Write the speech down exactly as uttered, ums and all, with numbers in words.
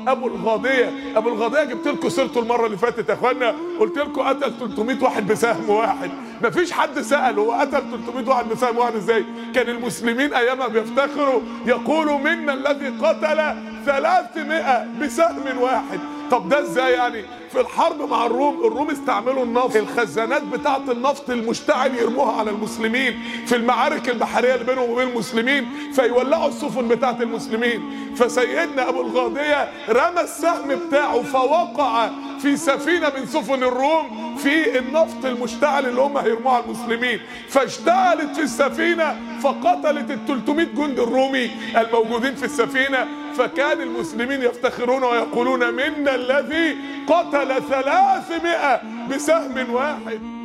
ابو الغاضيه. ابو الغاضيه جبت لكم سيرته المره اللي فاتت يا اخوانا، قلت لكم قتل ثلاثمائة واحد بسهم واحد. مفيش حد سال هو قتل ثلاثمائة واحد بسهم واحد ازاي؟ كان المسلمين ايامها بيفتخروا يقولوا منا الذي قتل ثلاثمائة بسهم واحد. طب ده ازاي يعني؟ في الحرب مع الروم، الروم استعملوا النفط، الخزانات بتاعه النفط المشتعل يرموها على المسلمين في المعارك البحريه اللي بينهم وبين المسلمين، فيولعوا السفن بتاعه المسلمين. فسيدنا ابو الغاضيه رمى السهم بتاعه فوقع في سفينه من سفن الروم في النفط المشتعل اللي هم هيرموه على المسلمين، فاشتعلت في السفينه فقتلت ال ثلاثمائة جندي الرومي الموجودين في السفينه. فكان المسلمين يفتخرون ويقولون منا الذي قتل ثلاثمائة بسهم واحد.